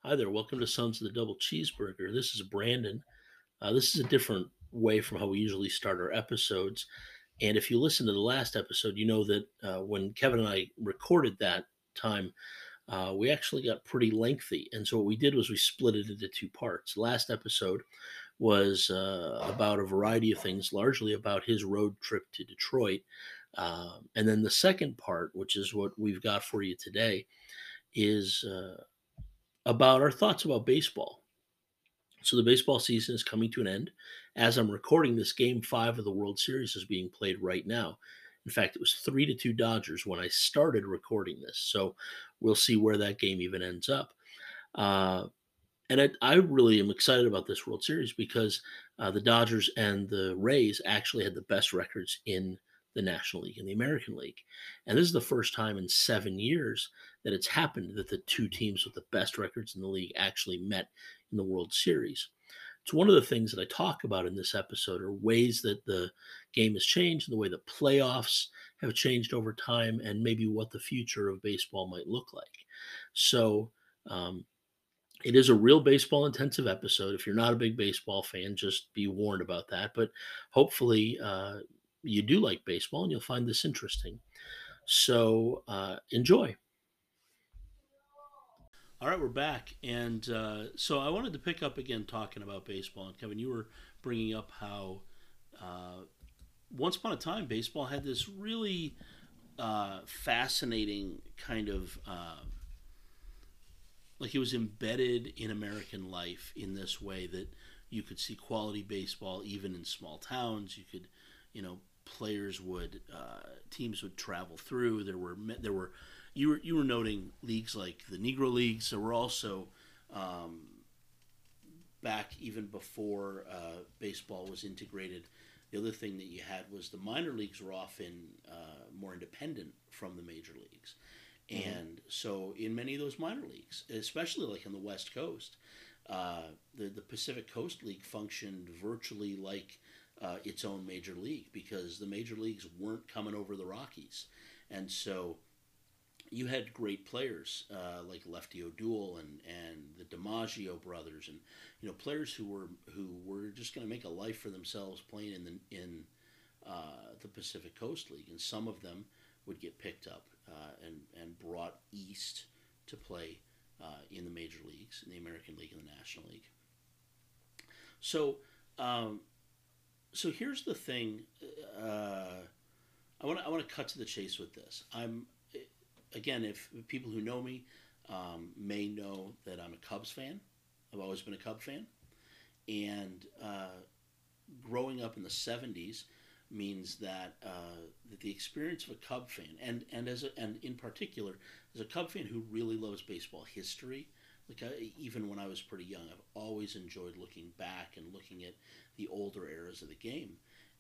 Hi there. Welcome to Sons of the Double Cheeseburger. This is Brandon. This is a different way from how we usually start our episodes. And if you listen to the last episode, you know that when Kevin and I recorded that time, we actually got pretty lengthy. And so what we did was we split it into two parts. Last episode was about a variety of things, largely about his road trip to Detroit. And then the second part, which is what we've got for you today, is about our thoughts about baseball. So the baseball season is coming to an end. As I'm recording this, Game Five of the World Series is being played right now. In fact, it was 3-2 Dodgers when I started recording this. So we'll see where that game even ends up. Uh, and I really am excited about this World Series because the Dodgers and the Rays actually had the best records in the National League and the American League. And this is the first time in 7 years that it's happened that the two teams with the best records in the league actually met in the World Series. So one of the things that I talk about in this episode are ways that the game has changed and the way the playoffs have changed over time and maybe what the future of baseball might look like. So um, it is a real baseball intensive episode. If you're not a big baseball fan, just be warned about that. But hopefully, you do like baseball and you'll find this interesting. So enjoy. All right, we're back. And so I wanted to pick up again talking about baseball. And Kevin, you were bringing up how uh, once upon a time, baseball had this really fascinating kind of like it was embedded in American life in this way that you could see quality baseball even in small towns. You could, players would teams would travel through. There were you were noting leagues like the Negro Leagues. There were also back even before baseball was integrated. The other thing that you had was the minor leagues were often more independent from the major leagues. And so, in many of those minor leagues, especially like on the West Coast, the Pacific Coast League functioned virtually like its own major league because the major leagues weren't coming over the Rockies. And so, you had great players like Lefty O'Doul and the DiMaggio brothers, and players who were just going to make a life for themselves playing in the Pacific Coast League, and some of them would get picked up and brought east to play in the major leagues, in the American League and the National League. So, um, so here's the thing. Uh, I want to cut to the chase with this. I'm again, if people who know me may know that I'm a Cubs fan. I've always been a Cub fan, and growing up in the '70s means that the experience of a Cub fan, and in particular as a Cub fan who really loves baseball history, even when I was pretty young, I've always enjoyed looking back and looking at the older eras of the game,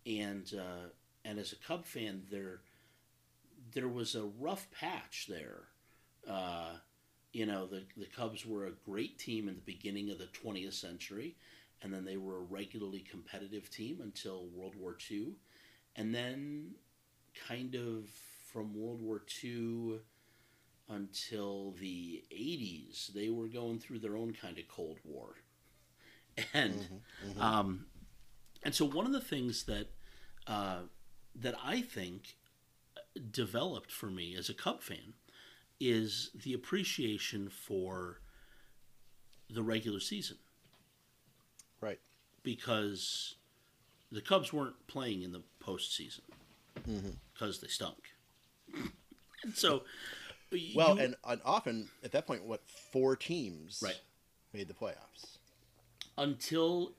and as a Cub fan, there was a rough patch there. Uh, the Cubs were a great team in the beginning of the 20th century, and then they were a regularly competitive team until World War II. And then, kind of from World War II until the 80s, they were going through their own kind of Cold War. And Mm-hmm. Mm-hmm. um, and so one of the things uh, that I think developed for me as a Cub fan is the appreciation for the regular season Right. because the Cubs weren't playing in the postseason Mm-hmm. because they stunk. And so Well, you and often at that point, what four right teams made the playoffs? until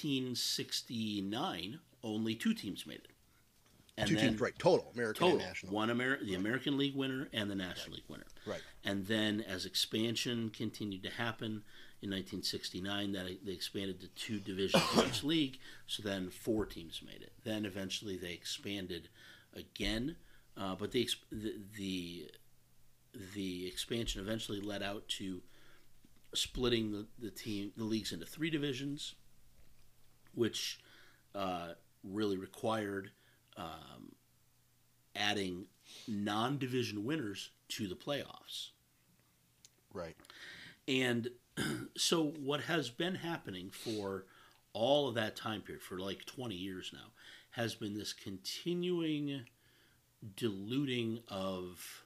1969, only two teams made it, and Two teams, then right? Total, American and total National. the Right. American League winner and the Right. National League winner. Right. And then as expansion continued to happen in 1969, that they expanded to two divisions in each league. So then four teams made it. Then eventually they expanded again, but the expansion eventually led out to splitting the leagues into three divisions, which really required um, adding non-division winners to the playoffs. Right. And so what has been happening for all of that time period, for like 20 years now, has been this continuing diluting of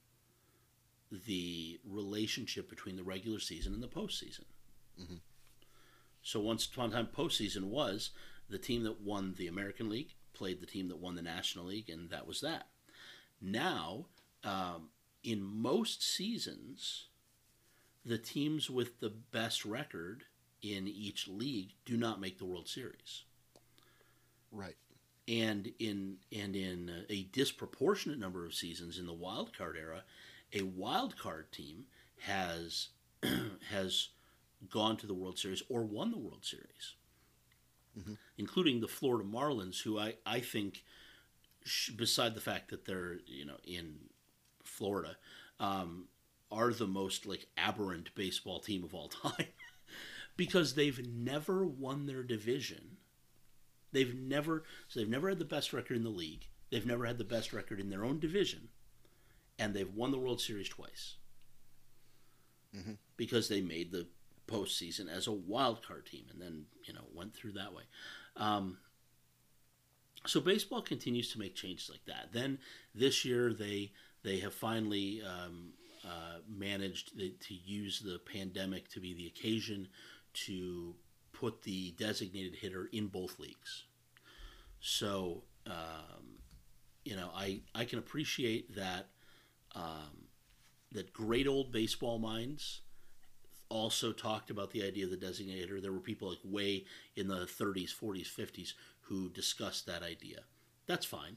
the relationship between the regular season and the postseason. Mm-hmm. So once upon a time, postseason was the team that won the American League played the team that won the National League, and that was that. Now, in most seasons, the teams with the best record in each league do not make the World Series. Right. And in a disproportionate number of seasons in the wild card era, a wild card team has has gone to the World Series or won the World Series, Mm-hmm. including the Florida Marlins, who I think, beside the fact that they're in Florida, are the most like aberrant baseball team of all time because they've never won their division. They've never had the best record in the league. They've never had the best record in their own division, and they've won the World Series twice Mm-hmm. because they made the postseason as a wild card team and then went through that way. So baseball continues to make changes like that. Then this year they have finally managed to use the pandemic to be the occasion to put the designated hitter in both leagues. So I can appreciate that that great old baseball minds also talked about the idea of the designated hitter. There were people like way in the 30s, 40s, 50s who discussed that idea. That's fine.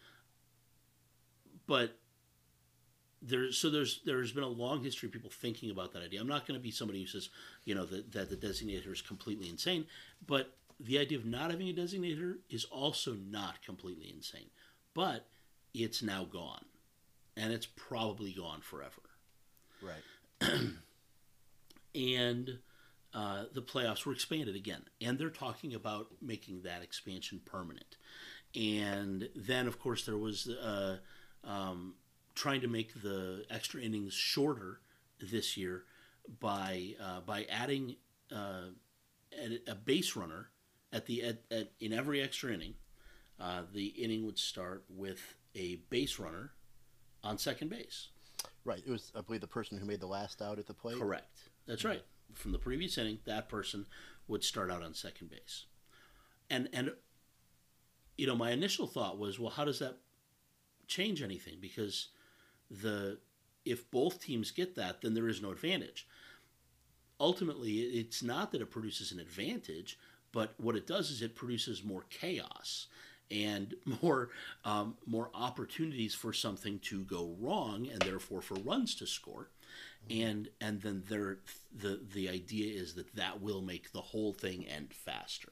But there's been a long history of people thinking about that idea. I'm not going to be somebody who says, that the designated hitter is completely insane, but the idea of not having a designated hitter is also not completely insane. But it's now gone, and it's probably gone forever. Right. And the playoffs were expanded again, and they're talking about making that expansion permanent. And then, of course, there was trying to make the extra innings shorter this year by adding a base runner in every extra inning. The inning would start with a base runner on second base. Right. It was, I believe, the person who made the last out at the plate. Correct. That's right. From the previous inning, that person would start out on second base. And my initial thought was, well, how does that change anything? Because if both teams get that, then there is no advantage. Ultimately, it's not that it produces an advantage, but what it does is it produces more chaos and more opportunities for something to go wrong, and therefore for runs to score. And then the idea is that will make the whole thing end faster.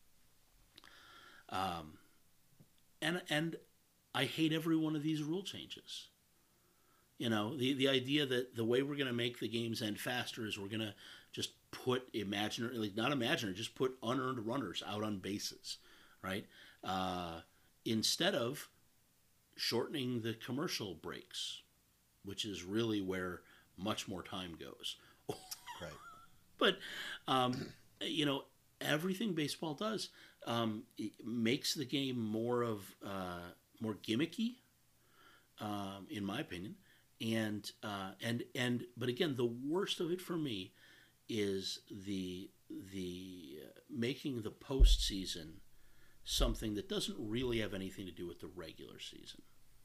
And I hate every one of these rule changes. The idea that the way we're going to make the games end faster is we're going to just put just put unearned runners out on bases, right? Instead of shortening the commercial breaks, which is really where much more time goes. Right. But, everything baseball does it makes the game more gimmicky, in my opinion. But again, the worst of it for me is the making the postseason something that doesn't really have anything to do with the regular season.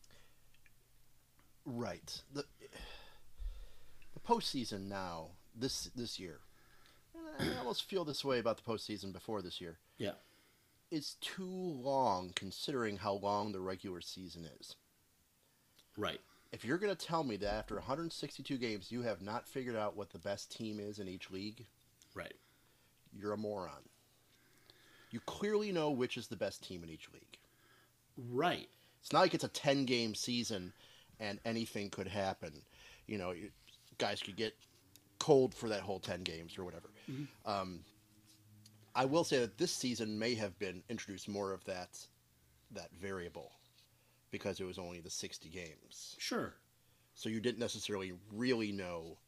Right. The postseason now, this year, and I almost feel this way about the postseason before this year. Yeah. It's too long considering how long the regular season is. Right. If you're going to tell me that after 162 games you have not figured out what the best team is in each league, right, you're a moron. You clearly know which is the best team in each league. Right. It's not like it's a 10-game season and anything could happen. Guys could get cold for that whole 10 games or whatever. Mm-hmm. I will say that this season may have been introduced more of that variable because it was only the 60 games. Sure. So you didn't necessarily really know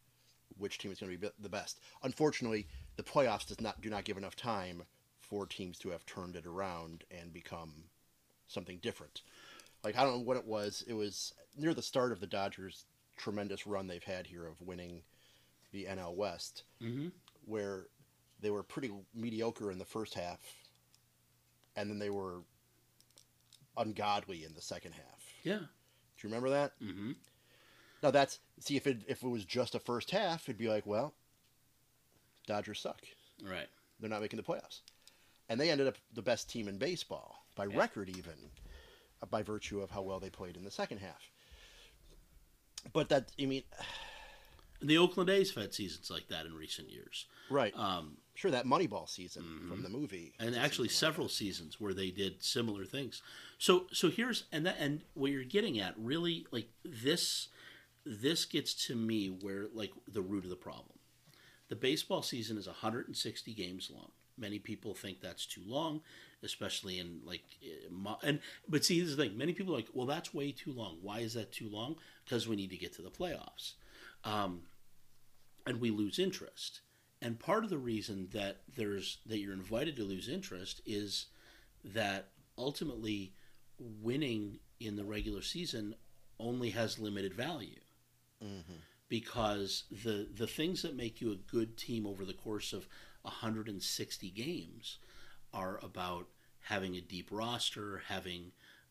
which team is going to be the best. Unfortunately, the playoffs do not give enough time for teams to have turned it around and become something different. Like, I don't know what it was. It was near the start of the Dodgers' tremendous run they've had here of winning the NL West, where they were pretty mediocre in the first half, and then they were ungodly in the second half. Yeah. Do you remember that? Mm-hmm. Now if it was just a first half, it'd be like, well, Dodgers suck. Right. They're not making the playoffs. And they ended up the best team in baseball, by record even, by virtue of how well they played in the second half. But the Oakland A's have had seasons like that in recent years. Right. Sure, that Moneyball season from the movie. And actually several seasons where they did similar things. So here's, and what you're getting at, really, like, this gets to me where, like, the root of the problem. The baseball season is 160 games long. Many people think that's too long, especially in, like, but see, this is the thing. Many people are like, well, that's way too long. Why is that too long? Because we need to get to the playoffs. And we lose interest. And part of the reason that you're invited to lose interest is that ultimately winning in the regular season only has limited value. Mm-hmm. Because the things that make you a good team over the course of 160 games are about having a deep roster, having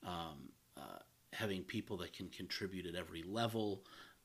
people that can contribute at every level,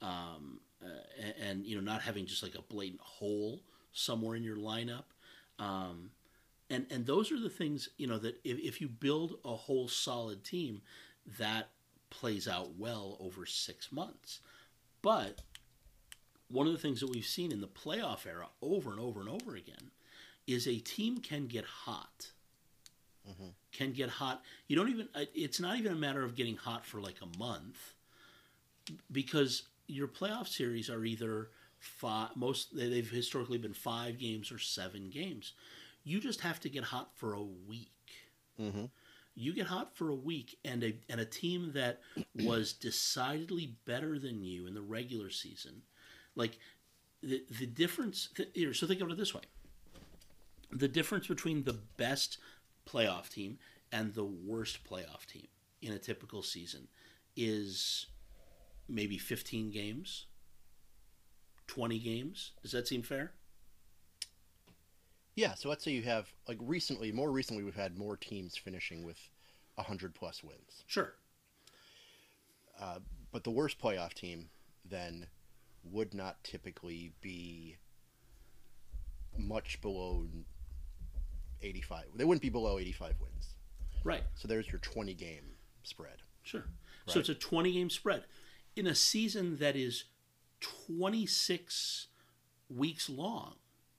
and not having just like a blatant hole somewhere in your lineup. And those are the things, that if you build a whole solid team, that plays out well over 6 months. But one of the things that we've seen in the playoff era over and over and over again is a team can get hot. Mm-hmm. Can get hot. It's not even a matter of getting hot for like a month, because your playoff series are either they've historically been 5 games or 7 games. You just have to get hot for a week. Mm-hmm. You get hot for a week, and a team that was decidedly better than you in the regular season, like the difference. So think of it this way: the difference between the best playoff team and the worst playoff team in a typical season is maybe 15 games, 20 games. Does that seem fair? Yeah, so let's say you have, like, more recently we've had more teams finishing with 100 plus wins. Sure. But the worst playoff team then would not typically be much below 85. They wouldn't be below 85 wins. Right. So there's your 20 game spread. Sure. Right. So it's a 20 game spread in a season that is 26 weeks long.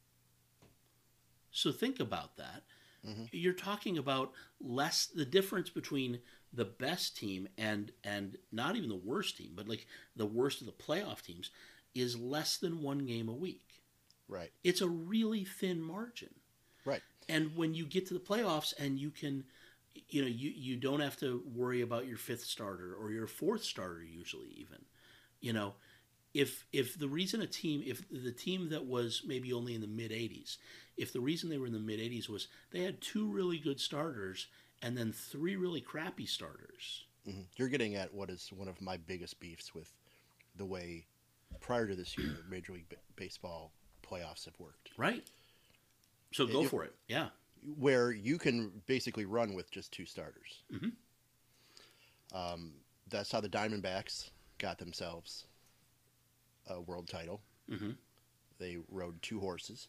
So think about that. Mm-hmm. You're talking about the difference between the best team and not even the worst team, but like the worst of the playoff teams is less than 1 game a week. Right. It's a really thin margin. Right. And when you get to the playoffs and you can, you don't have to worry about your 5th starter or your 4th starter usually even, If the reason if the team that was maybe only in the mid-80s, if the reason they were in the mid-80s was they had 2 really good starters and then 3 really crappy starters. Mm-hmm. You're getting at what is one of my biggest beefs with the way prior to this year Major League Baseball playoffs have worked. Right. So go for it. Yeah. Where you can basically run with just 2 starters. Mm-hmm. That's how the Diamondbacks got themselves a world title. Mm-hmm. They rode 2 horses.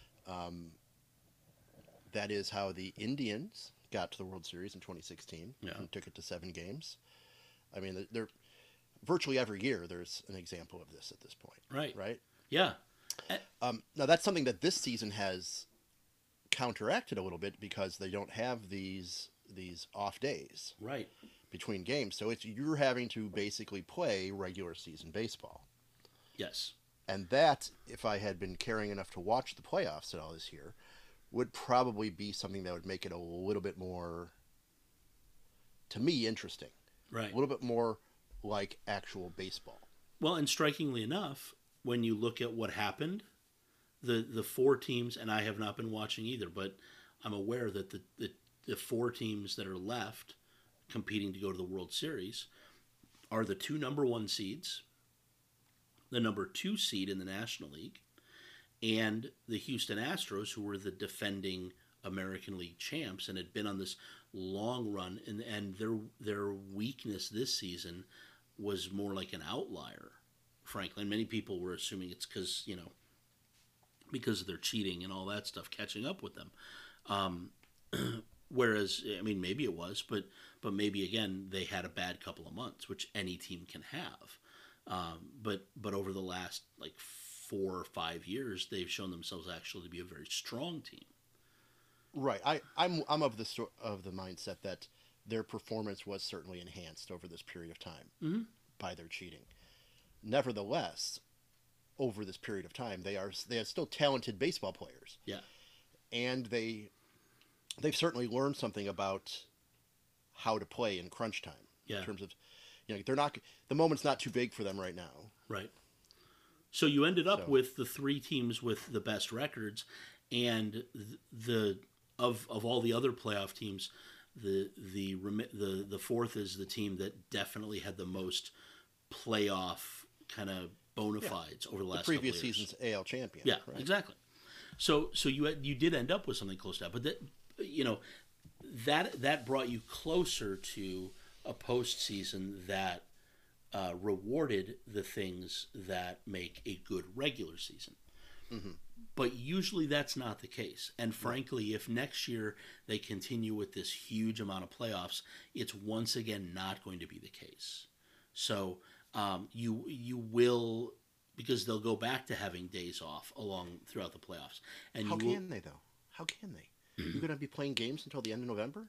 That is how the Indians got to the World Series in 2016 and took it to 7 games. I mean, they're virtually every year there's an example of this at this point. Right. Right? Yeah. Now, that's something that this season has counteracted a little bit because they don't have these off days between games. So you're having to basically play regular season baseball. Yes. And that, if I had been caring enough to watch the playoffs at all this year, would probably be something that would make it a little bit more, to me, interesting. Right. A little bit more like actual baseball. Well, and strikingly enough, when you look at what happened, the four teams, and I have not been watching either, but I'm aware that the four teams that are left competing to go to the World Series are the two number one seeds, the number two seed in the National League, and the Houston Astros, who were the defending American League champs and had been on this long run, and their weakness this season was more like an outlier, frankly. And many people were assuming it's because of their cheating and all that stuff catching up with them. Whereas, I mean, maybe it was, but maybe again they had a bad couple of months, which any team can have. But over the last like 4 or 5 years, they've shown themselves actually to be a very strong team. Right. I'm of the mindset that their performance was certainly enhanced over this period of time by their cheating. Nevertheless, over this period of time, they are still talented baseball players. Yeah. And they've certainly learned something about how to play in crunch time. Yeah. In terms of, the moment's not too big for them right now. Right. So you ended up with the three teams with the best records, and of all the other playoff teams, the fourth is the team that definitely had the most playoff kind of bona fides over the last previous couple of years. season's AL champion. Yeah, right? exactly. So you did end up with something close to that, but that brought you closer to a postseason that rewarded the things that make a good regular season. Mm-hmm. But usually that's not the case. And frankly, if next year they continue with this huge amount of playoffs, it's once again not going to be the case. So you will, because they'll go back to having days off throughout the playoffs. And How can they, though? How can they? You're going to be playing games until the end of November?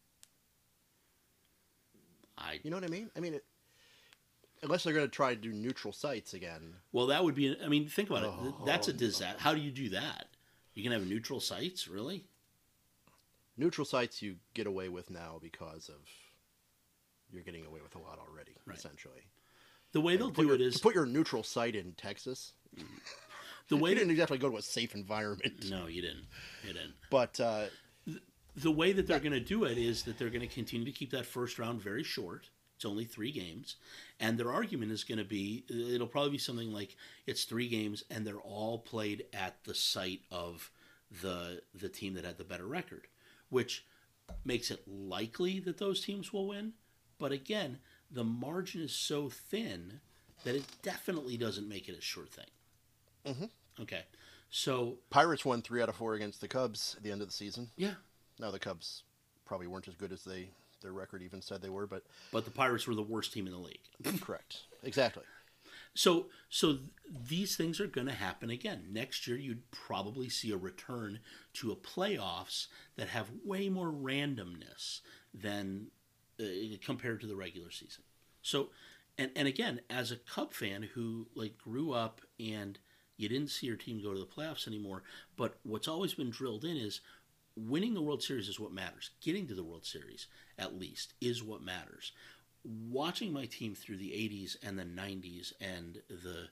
You know what I mean? I mean, unless they're going to try to do neutral sites again. Well, that would be... I mean, think about it. That's a disaster. How do you do that? You can have neutral sites? Really? Neutral sites you get away with now because of... You're getting away with a lot already, essentially. The way they'll do it is... To put your neutral site in Texas... You didn't exactly go to a safe environment. No, you didn't. You didn't. But... the way that they're going to do it is that they're going to continue to keep that first round very short. It's only 3 games. And their argument is going to be, it'll probably be something like it's 3 games and they're all played at the site of the team that had the better record, which makes it likely that those teams will win. But again, the margin is so thin that it definitely doesn't make it a sure thing. Mm-hmm. Okay. So Pirates won 3 out of 4 against the Cubs at the end of the season. Yeah. Now the Cubs probably weren't as good as their record even said they were, but the Pirates were the worst team in the league. Correct. Exactly. So these things are going to happen again. Next year, you'd probably see a return to a playoffs that have way more randomness than compared to the regular season. So, and again, as a Cub fan who grew up and you didn't see your team go to the playoffs anymore, but what's always been drilled in is winning the World Series is what matters. Getting to the World Series, at least, is what matters. Watching my team through the 80s and the 90s and the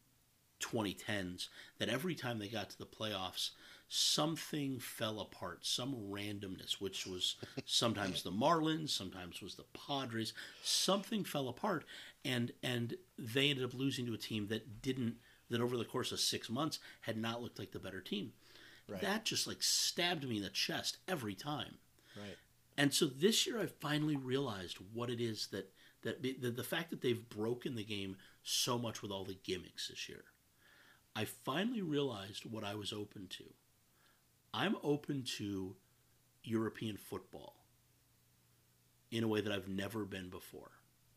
2010s, that every time they got to the playoffs, something fell apart, some randomness, which was sometimes the Marlins, sometimes was the Padres. Something fell apart, and they ended up losing to a team that over the course of 6 months had not looked like the better team. Right. That just stabbed me in the chest every time. Right. And so this year I finally realized what it is that the fact that they've broken the game so much with all the gimmicks this year. I finally realized what I was open to. I'm open to European football in a way that I've never been before.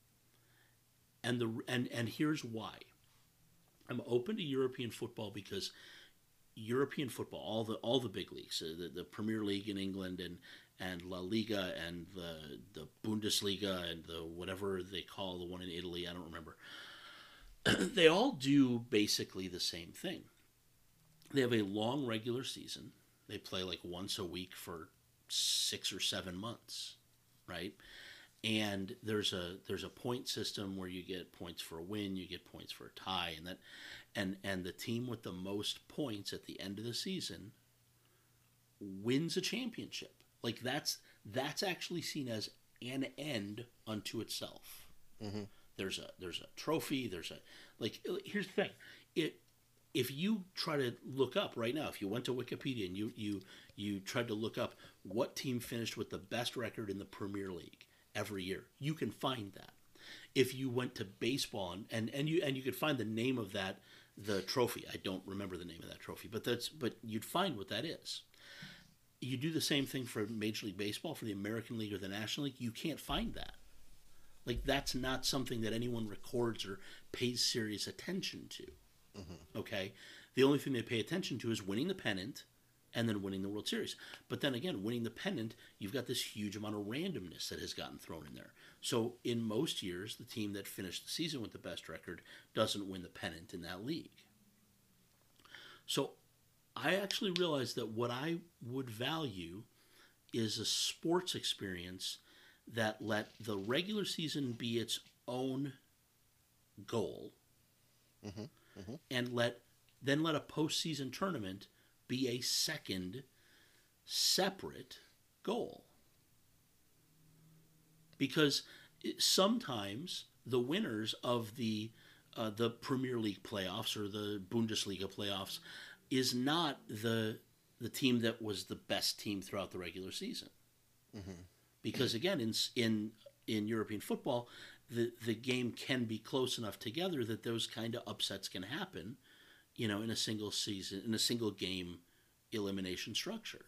And here's why. I'm open to European football because European football, all the big leagues, the Premier League in England and La Liga and the Bundesliga and the whatever they call the one in Italy, I don't remember. They all do basically the same thing. They have a long regular season. They play once a week for 6 or 7 months, right? and there's a point system where you get points for a win, you get points for a tie, and the team with the most points at the end of the season wins a championship. Like that's actually seen as an end unto itself. Mm-hmm. There's a trophy. There's a like. Here's the thing. If you try to look up right now, if you went to Wikipedia and you tried to look up what team finished with the best record in the Premier League every year, you can find that. If you went to baseball and you could find the name of the trophy. I don't remember the name of that trophy, but you'd find what that is. You do the same thing for Major League Baseball, for the American League or the National League, you can't find that. Like, that's not something that anyone records or pays serious attention to. Mm-hmm. Okay? The only thing they pay attention to is winning the pennant and then winning the World Series. But then again, winning the pennant, you've got this huge amount of randomness that has gotten thrown in there. So in most years, the team that finished the season with the best record doesn't win the pennant in that league. So I actually realized that what I would value is a sports experience that let the regular season be its own goal, mm-hmm. Mm-hmm. and let a postseason tournament be a second separate goal. Because sometimes the winners of the Premier League playoffs or the Bundesliga playoffs is not the team that was the best team throughout the regular season. Mm-hmm. Because again, in European football, the game can be close enough together that those kind of upsets can happen, in a single season, in a single game elimination structure.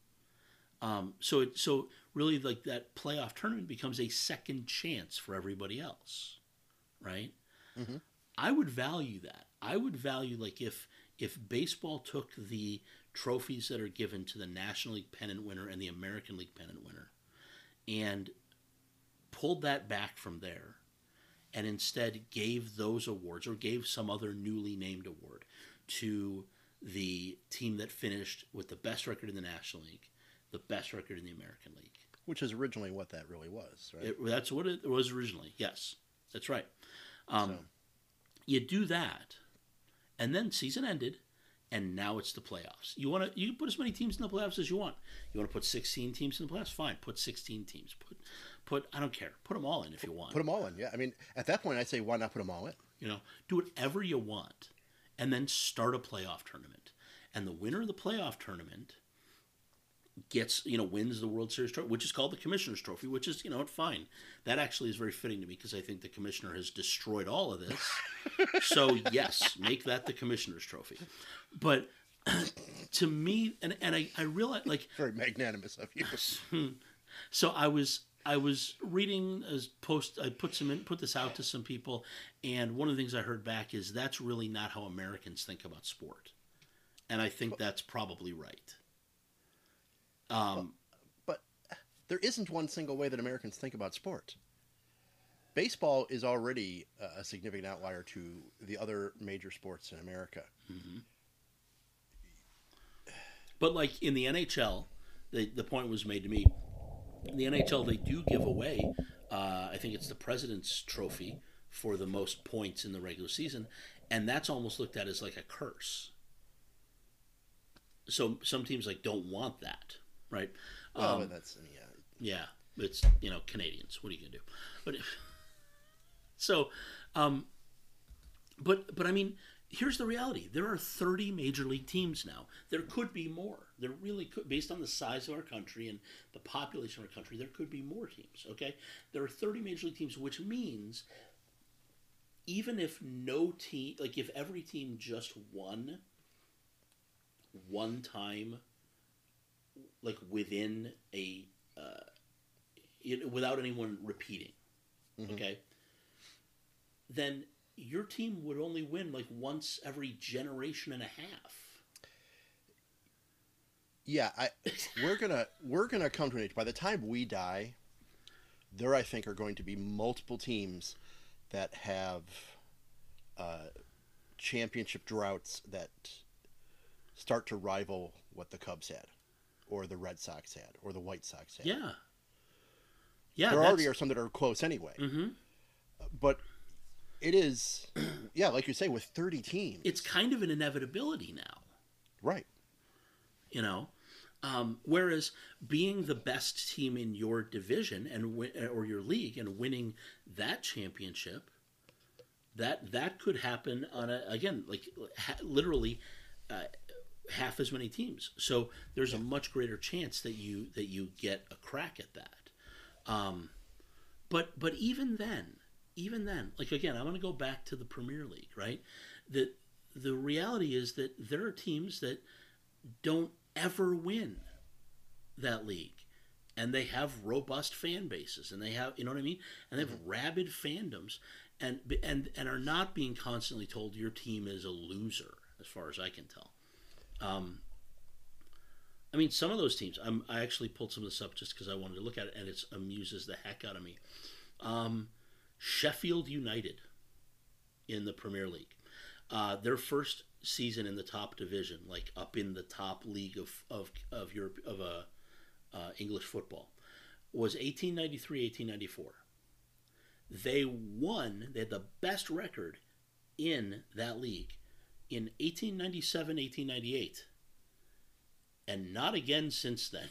So really, like, that playoff tournament becomes a second chance for everybody else, right? Mm-hmm. I would value that. I would value, like, if baseball took the trophies that are given to the National League pennant winner and the American League pennant winner and pulled that back from there and instead gave those awards or gave some other newly named award to the team that finished with the best record in the National League, the best record in the American League. Which is originally what that really was, right? That's what it was originally, yes. That's right. You do that, and then season ended, and now it's the playoffs. You can put as many teams in the playoffs as you want. You want to put 16 teams in the playoffs? Fine, put 16 teams. Put I don't care. Put them all in if you want. Put them all in, yeah. I mean, at that point, I'd say, why not put them all in? Do whatever you want, and then start a playoff tournament. And the winner of the playoff tournament gets, wins the World Series trophy, which is called the Commissioner's Trophy, which is, fine. That actually is very fitting to me because I think the Commissioner has destroyed all of this. So, yes, make that the Commissioner's Trophy. But to me, and I realize, like... Very magnanimous of you. So I was reading a post. I put this out to some people, and one of the things I heard back is that's really not how Americans think about sport, and I think that's probably right. But there isn't one single way that Americans think about sport. Baseball is already a significant outlier to the other major sports in America. Mm-hmm. But like in the NHL, the point was made to me. In the NHL, they do give away, I think it's the President's Trophy for the most points in the regular season, and that's almost looked at as like a curse. So some teams don't want that, right? Well, but that's yeah, it's Canadians. What are you gonna do? But so, but I mean, here's the reality. There are 30 major league teams now. There could be more. There really could, based on the size of our country and the population of our country, there could be more teams, okay? There are 30 major league teams, which means even if no team, like if every team just won one time, like within a, without anyone repeating, mm-hmm. okay, then your team would only win like once every generation and a half. Yeah, we're gonna come to an age. By the time we die, there I think are going to be multiple teams that have championship droughts that start to rival what the Cubs had, or the Red Sox had, or the White Sox had. Yeah. Yeah, There already are some that are close anyway. Mm-hmm. But it is, yeah, like you say, with 30 teams. It's kind of an inevitability now. Right. You know, whereas being the best team in your division or your league and winning that championship, that could happen on literally half as many teams. So there's a much greater chance that you get a crack at that. But even then, like again, I'm going to go back to the Premier League, right? The reality is that there are teams that don't ever win that league, and they have robust fan bases, and they have, you know what I mean, and they have rabid fandoms, and are not being constantly told your team is a loser, as far as I can tell. I mean, some of those teams, I actually pulled some of this up just because I wanted to look at it, and it amuses the heck out of me. Sheffield United in the Premier League. Their first season in the top division, like up in the top league of Europe English football, was 1893-1894. They won. They had the best record in that league in 1897-1898, and not again since then.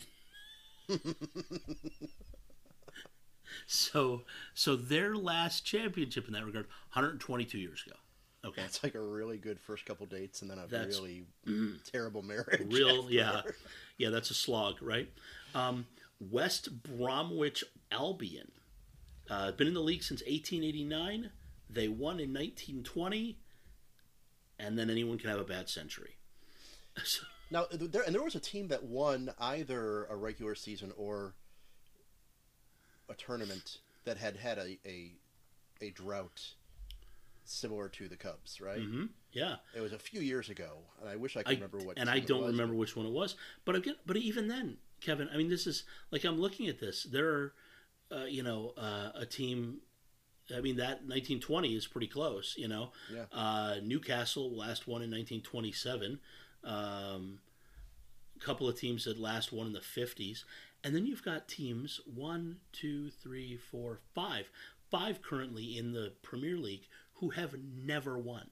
So their last championship in that regard, 122 years ago. Okay, it's like a really good first couple dates, and then really terrible marriage. Yeah, that's a slog, right? West Bromwich Albion, been in the league since 1889. They won in 1920, and then anyone can have a bad century. Now, there was a team that won either a regular season or a tournament that had a drought similar to the Cubs, right? Mm-hmm. Yeah, it was a few years ago, and I wish I could remember what. And I don't remember which one it was. But again, even then, Kevin, I mean, this is like I'm looking at this. There are, a team. I mean, that 1920 is pretty close. Yeah. Newcastle last won in 1927. A couple of teams that last won in the 50s, and then you've got teams 1, 2, 3, 4, 5 currently in the Premier League who have never won.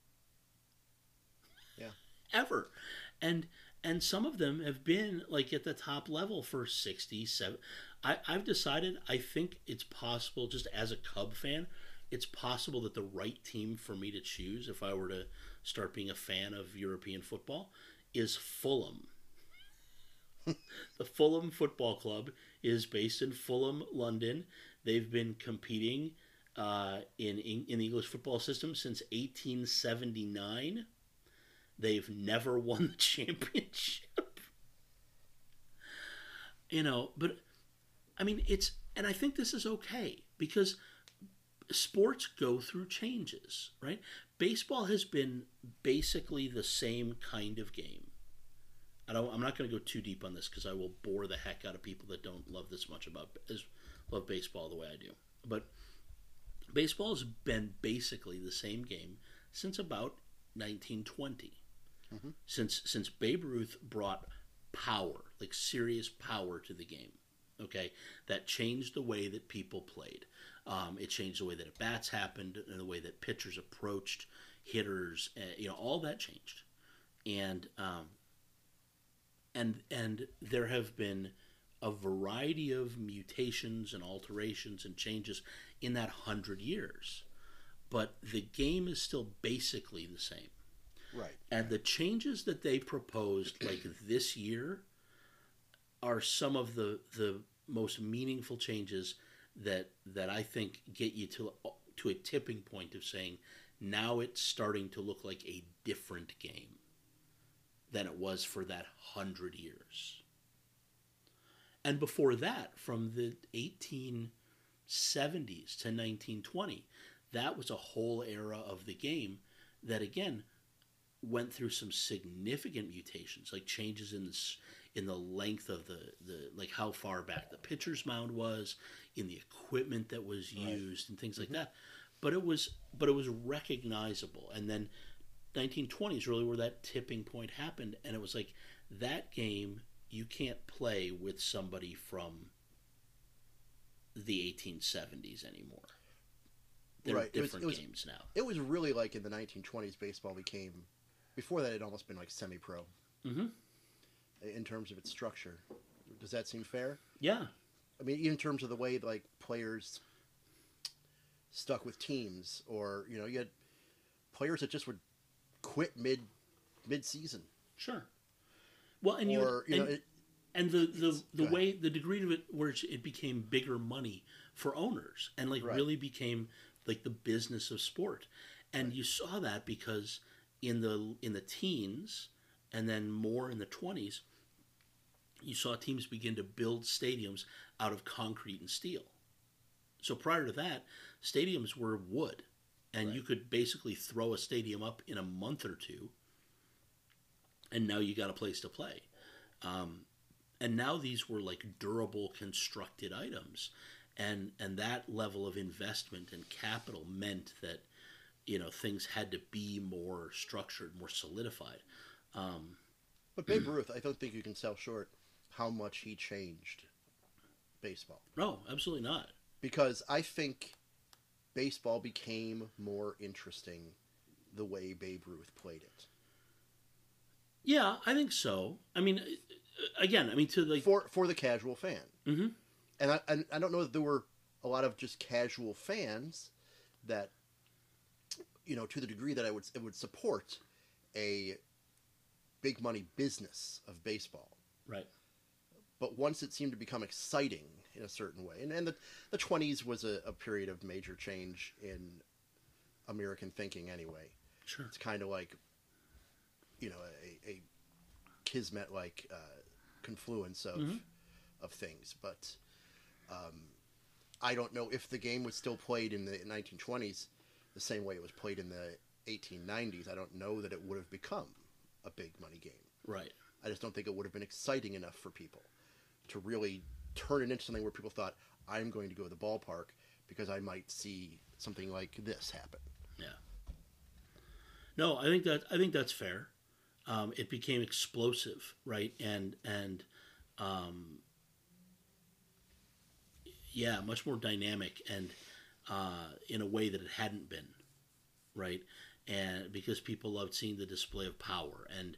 Yeah. Ever. And some of them have been like at the top level for 60, 70. I've decided, I think it's possible, just as a Cub fan, it's possible that the right team for me to choose if I were to start being a fan of European football is Fulham. The Fulham Football Club is based in Fulham, London. They've been competing in the English football system since 1879. They've never won the championship. But I mean, and I think this is okay because sports go through changes, right? Baseball has been basically the same kind of game. I'm not going to go too deep on this because I will bore the heck out of people that don't love this much love baseball the way I do. But baseball has been basically the same game since about 1920. Mm-hmm. Since Babe Ruth brought power, like serious power to the game. Okay, that changed the way that people played. It changed the way that at bats happened, and the way that pitchers approached hitters. All that changed, and there have been a variety of mutations and alterations and changes in that 100 years, but the game is still basically the same. Right. And the changes that they proposed, like this year, are some of the most meaningful changes that I think get you to a tipping point of saying, now it's starting to look like a different game than it was for that 100 years. And before that, from the 1870s to 1920, that was a whole era of the game that, again, went through some significant mutations, like changes in the length of the like how far back the pitcher's mound was, in the equipment that was used, and things like that. But it was recognizable. And then 1920 is really where that tipping point happened, and it was like, that game you can't play with somebody from the 1870s anymore. They're Right. different games now. It was really like in the 1920s, baseball became. Before that, it had almost been like semi-pro. Mm-hmm. In terms of its structure. Does that seem fair? Yeah. I mean, in terms of the way like players stuck with teams, or you had players that just would quit mid-season. Sure. Well, and the way, the degree of it where it became bigger money for owners, and like Right. really became like the business of sport, and Right. you saw that because in the teens, and then more in the 20s, you saw teams begin to build stadiums out of concrete and steel. So prior to that, stadiums were wood, and Right. you could basically throw a stadium up in a month or two, and now you got a place to play. And now these were like durable constructed items, and that level of investment and capital meant that things had to be more structured, more solidified. But Babe Ruth, I don't think you can sell short how much he changed baseball. No, absolutely not. Because I think baseball became more interesting the way Babe Ruth played it. Yeah, I think so. I mean, again, to like For the casual fan. Mm-hmm. And I don't know that there were a lot of just casual fans that, to the degree that it would support a big money business of baseball. Right. But once it seemed to become exciting in a certain way, and the 20s was a period of major change in American thinking anyway. Sure. It's kind of like, a kismet-like confluence of things. But I don't know if the game was still played in the 1920s the same way it was played in the 1890s. I don't know that it would have become a big money game. Right. I just don't think it would have been exciting enough for people to really turn it into something where people thought, I'm going to go to the ballpark because I might see something like this happen. Yeah. No, I think that's fair. It became explosive, right? And yeah, much more dynamic, and in a way that it hadn't been, right? And because people loved seeing the display of power, and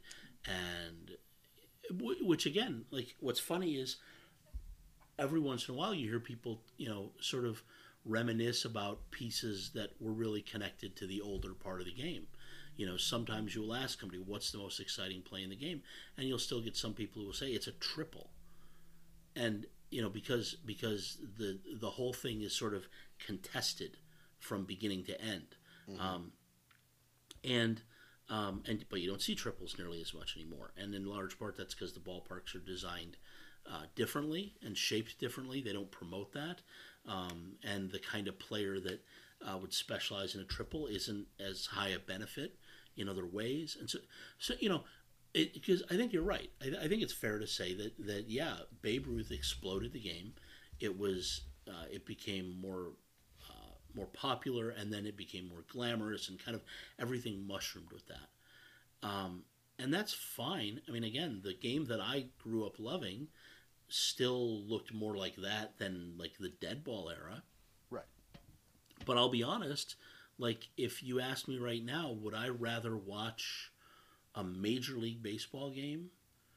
which again, like what's funny is every once in a while you hear people, sort of reminisce about pieces that were really connected to the older part of the game. Sometimes you'll ask somebody, what's the most exciting play in the game? And you'll still get some people who will say it's a triple. And, because the whole thing is sort of contested from beginning to end. Mm-hmm. But you don't see triples nearly as much anymore. And in large part, that's because the ballparks are designed differently and shaped differently. They don't promote that. And the kind of player that would specialize in a triple isn't as high a benefit in other ways. And so because I think you're right. I think it's fair to say that yeah, Babe Ruth exploded the game. It became more popular, and then it became more glamorous, and kind of everything mushroomed with that. And that's fine. Again, the game that I grew up loving still looked more like that than like the dead ball era. Right. But I'll be honest, like if you ask me right now, would I rather watch a Major League Baseball game,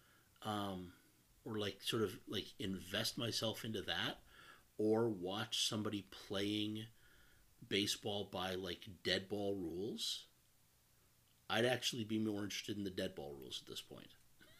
or like sort of like invest myself into that, or watch somebody playing baseball by like dead ball rules? I'd actually be more interested in the dead ball rules at this point.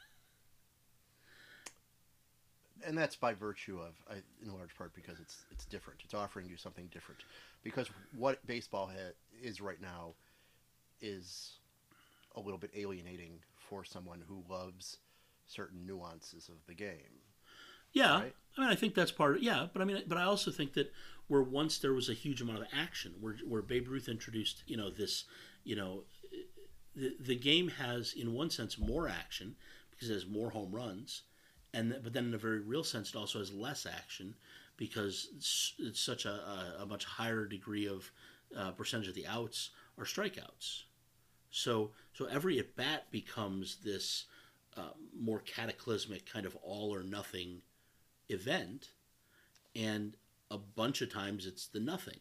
And that's by virtue of, in large part, because it's different. It's offering you something different. Because what baseball is right now is a little bit alienating for someone who loves certain nuances of the game. Yeah, right? I think that's part of it. Yeah, but I also think that where once there was a huge amount of action, where Babe Ruth introduced, this, the game has, in one sense, more action because it has more home runs, but then in a very real sense, it also has less action because it's such a much higher degree of percentage of the outs are strikeouts. So every at bat becomes this more cataclysmic kind of all or nothing event, and a bunch of times it's the nothing.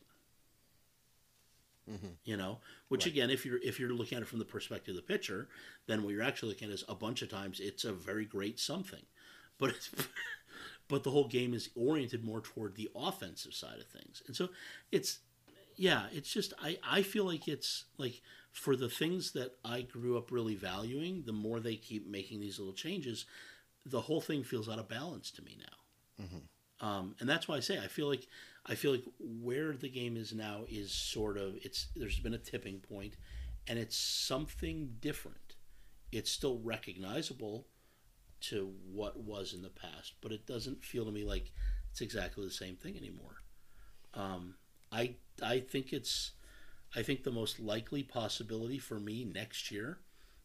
Mm-hmm. You know, which Right. again, if you're looking at it from the perspective of the pitcher, then what you're actually looking at is a bunch of times it's a very great something, but it's, but the whole game is oriented more toward the offensive side of things, and so it's yeah, it's just I feel like it's like for the things that I grew up really valuing, the more they keep making these little changes, the whole thing feels out of balance to me now. Mm-hmm. And that's why I say I feel like where the game is now is sort of it's there's been a tipping point, and it's something different. It's still recognizable to what was in the past, but it doesn't feel to me like it's exactly the same thing anymore. Um, I I think it's I think the most likely possibility for me next year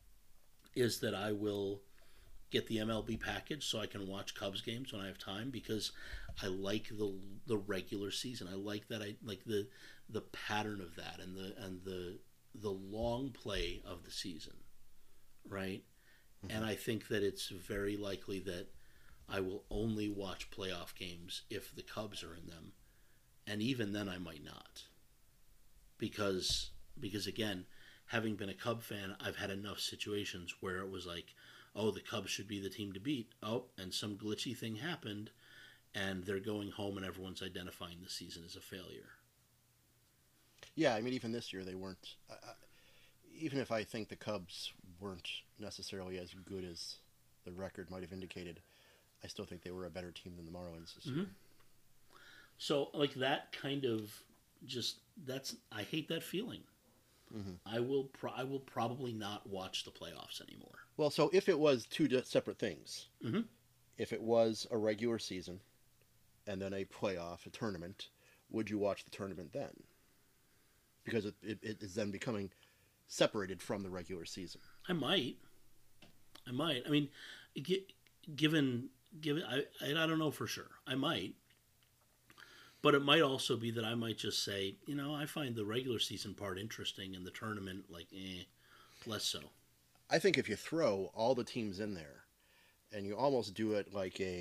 is that I will get the MLB package so I can watch Cubs games when I have time because I like the regular season. I like that I like the pattern of that and the long play of the season, right? Mm-hmm. And I think that it's very likely that I will only watch playoff games if the Cubs are in them, and even then I might not because again, having been a Cub fan, I've had enough situations where it was like, oh, the Cubs should be the team to beat. Oh, and some glitchy thing happened, and they're going home, and everyone's identifying the season as a failure. Yeah, I mean, even this year they weren't. Even if I think the Cubs weren't necessarily as good as the record might have indicated, I still think they were a better team than the Marlins this year. So, like that kind of just that's I hate that feeling. Mm-hmm. I will probably not watch the playoffs anymore. Well, so if it was two separate things, Mm-hmm. if it was a regular season and then a playoff, a tournament, would you watch the tournament then? Because it is then becoming separated from the regular season. I might. I might. I mean, given I don't know for sure. I might. But it might also be that I might just say, you know, I find the regular season part interesting and the tournament, like, less so. I think if you throw all the teams in there and you almost do it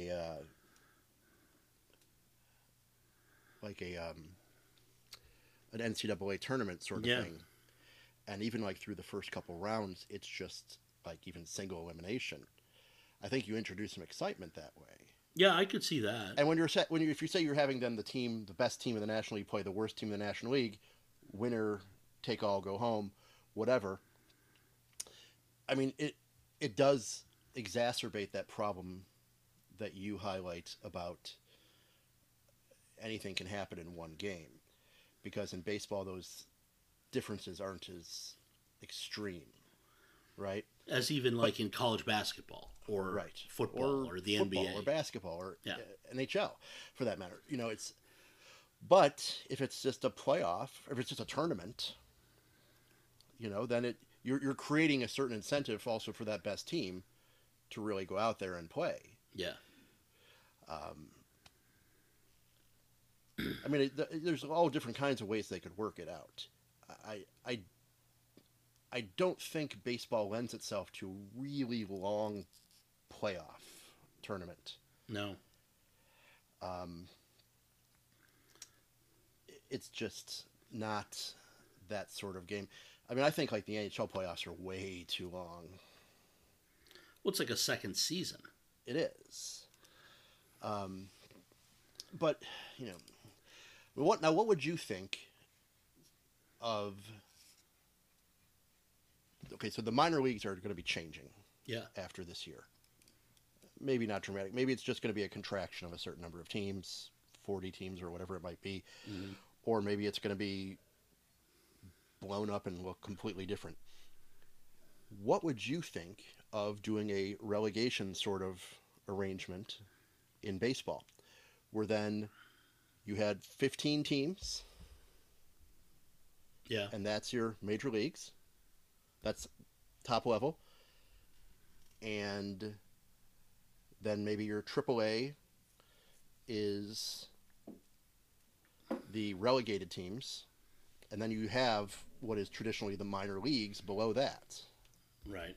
like a an NCAA tournament sort of Yeah. thing, and even like through the first couple rounds, it's just like even single elimination. I think you introduce some excitement that way. Yeah, I could see that. And if you say you're having then the best team in the National League play the worst team in the National League, winner take all, go home, whatever. I mean, it does exacerbate that problem that you highlight about anything can happen in one game, because in baseball those differences aren't as extreme, right? As even like in college basketball or Right. football or the football NBA. or basketball or Yeah. NHL for that matter. You know, it's but if it's just a playoff, if it's just a tournament, you know, then you're creating a certain incentive also for that best team to really go out there and play. Yeah. I mean, there's all different kinds of ways they could work it out. I I I don't think baseball lends itself to a really long playoff tournament. No. It's just not that sort of game. I mean, I think like the NHL playoffs are way too long. Well, it's like a second season. It is. But you know, what would you think of? Okay, so the minor leagues are going to be changing Yeah. after this year. Maybe not dramatic. Maybe it's just going to be a contraction of a certain number of teams, 40 teams or whatever it might be. Mm-hmm. Or maybe it's going to be blown up and look completely different. What would you think of doing a relegation sort of arrangement in baseball, where then you had 15 teams, Yeah. and that's your major leagues, that's top level, and then maybe your AAA is the relegated teams, and then you have what is traditionally the minor leagues below that. Right.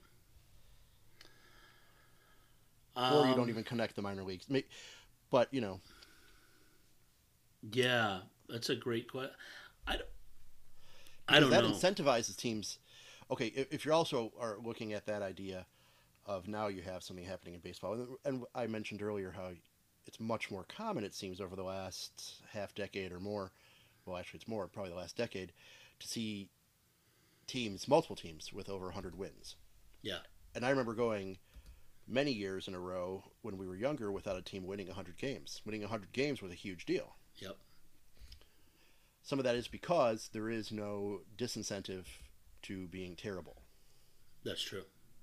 Or you don't even connect the minor leagues. But, you know, Yeah, that's a great question. I, don't- I Because don't that know. incentivizes teams. Okay, if you're also are looking at that idea of now you have something happening in baseball, and I mentioned earlier how it's much more common, it seems, over the last half decade or more. Well, actually, it's more, probably the last decade, to see teams, multiple teams, with over 100 wins. Yeah, And I remember going many years in a row when we were younger without a team winning 100 games. Winning 100 games was a huge deal. yep, Some of that is because there is no disincentive to being terrible. that's true.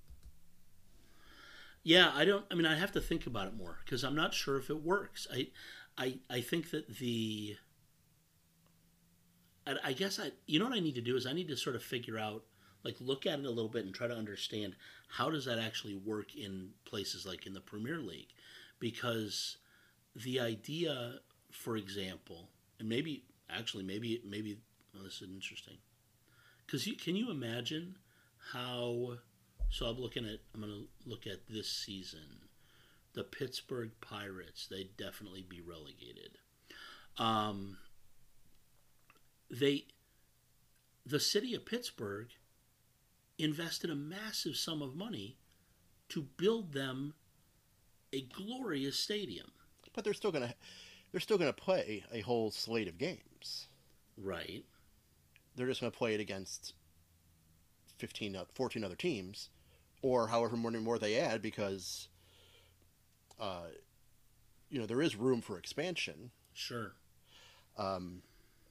Yeah, I don't. I mean, I have to think about it more because I'm not sure if it works. I think that the. I guess I. You know what I need to do is I need to sort of figure out, like, look at it a little bit and try to understand how does that actually work in places like in the Premier League, because the idea, for example, and maybe actually maybe well, this is interesting because can you imagine how? So I'm going to look at this season. The Pittsburgh Pirates, they'd definitely be relegated. Um, they the city of Pittsburgh invested a massive sum of money to build them a glorious stadium. But they're still gonna play a whole slate of games. Right. They're just gonna play it against 14 other teams, or however many more they add, because uh, there is room for expansion. Sure. Um,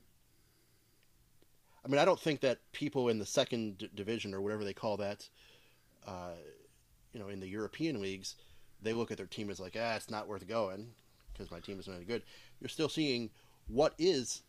I mean, I don't think that people in the second division or whatever they call that, uh, in the European leagues, they look at their team as like, it's not worth going because my team isn't any good. You're still seeing what is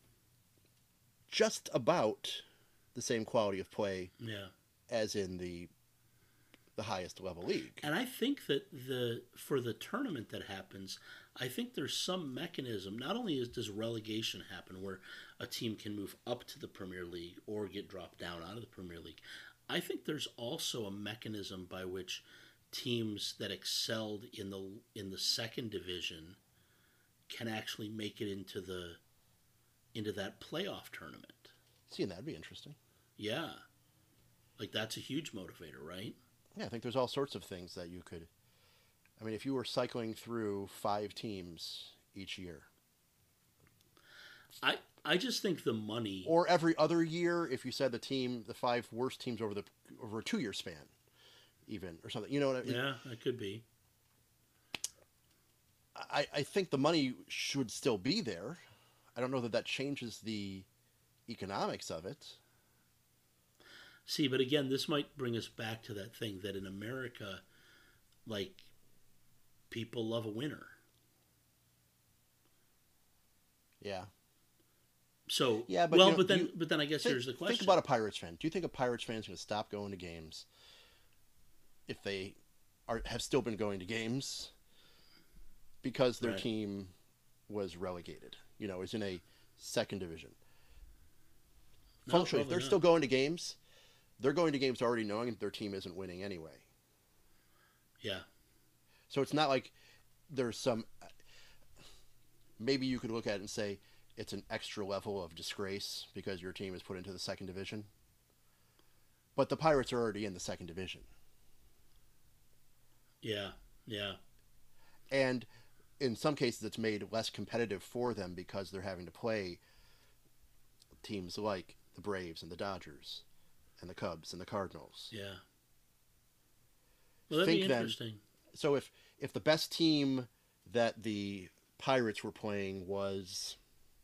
just about the same quality of play Yeah. as in the highest level league. And I think that for the tournament that happens, I think there's some mechanism. Not only does relegation happen where a team can move up to the Premier League or get dropped down out of the Premier League, I think there's also a mechanism by which teams that excelled in the second division can actually make it into that playoff tournament. See, and that'd be interesting. Yeah, like that's a huge motivator, right? Yeah, I think there's all sorts of things that you could. I mean, if you were cycling through 5 teams each year, I just think the money. or every other year, if you said the 5 worst teams over a 2-year span, even or something, you know what I mean? Yeah, that could be. I think the money should still be there. I don't know that changes the economics of it. See, but again, this might bring us back to that thing that in America, like, people love a winner. Yeah. So, Yeah, but well, you know, but then I guess here's the question. think about a Pirates fan. Do you think a Pirates fan is going to stop going to games if they have still been going to games because their Right. team was relegated? Is in a second division. No, Functionally, if probably they're not. still going to games, they're going to games already knowing that their team isn't winning anyway. Yeah, So it's not like there's some. Maybe you could look at it and say it's an extra level of disgrace because your team is put into the second division. But the Pirates are already in the second division. yeah, yeah, And in some cases, it's made less competitive for them because they're having to play teams like the Braves and the Dodgers and the Cubs and the Cardinals. yeah. Well, that'd be Think then, interesting. so if the best team that the Pirates were playing was,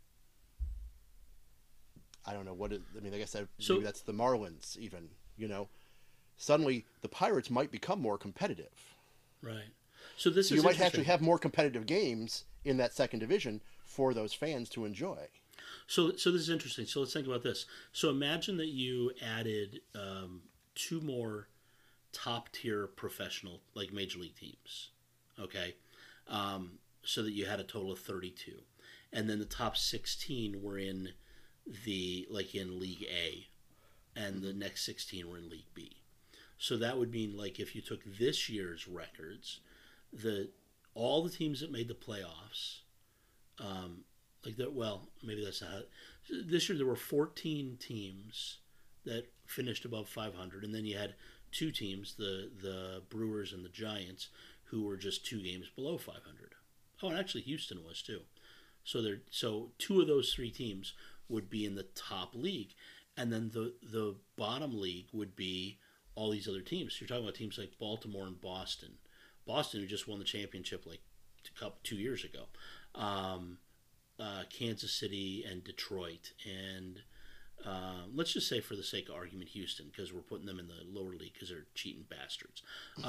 I don't know I mean, I guess So, maybe that's the Marlins even, suddenly the Pirates might become more competitive. right. So this So is you might interesting. actually have more competitive games in that second division for those fans to enjoy. So this is interesting. So let's think about this. So imagine that you added two more top tier professional, like major league teams. Okay, so that you had a total of 32, and then the top 16 were in in League A, and the next 16 were in League B. So that would mean, like, if you took this year's records, the all the teams that made the playoffs, Like that. Well, maybe that's not. This year there were 14 teams that finished above 500, and then you had two teams, the Brewers and the Giants, who were just 2 games below 500. Oh, and actually Houston was too. So two of those three teams would be in the top league, and then the bottom league would be all these other teams. So you're talking about teams like Baltimore and Boston. Boston, who just won the championship like 2 years ago. Kansas City and Detroit, and let's just say for the sake of argument, Houston, because we're putting them in the lower league because they're cheating bastards.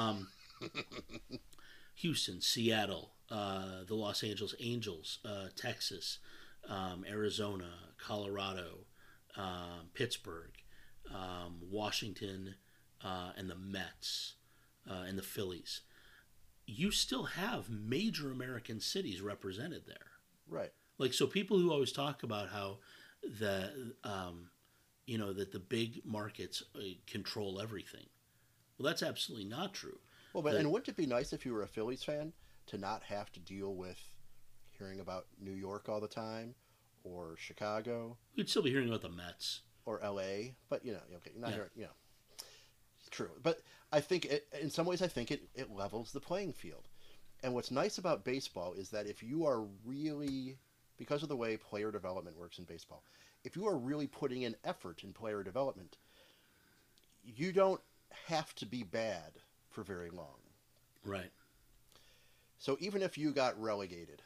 Houston, Seattle, the Los Angeles Angels, Texas, Arizona, Colorado, Pittsburgh, Washington, and the Mets, and the Phillies. You still have major American cities represented there. Right. Like, so people who always talk about how that the big markets control everything. Well, that's absolutely not true. Well, but and wouldn't it be nice if you were a Phillies fan to not have to deal with hearing about New York all the time, or Chicago? You'd still be hearing about the Mets or L.A. But okay, not Yeah. hearing, it's true. But I think in some ways, I think it levels the playing field. And what's nice about baseball is that if you are really, because of the way player development works in baseball, if you are really putting in effort in player development, you don't have to be bad for very long. Right. So even if you got relegated,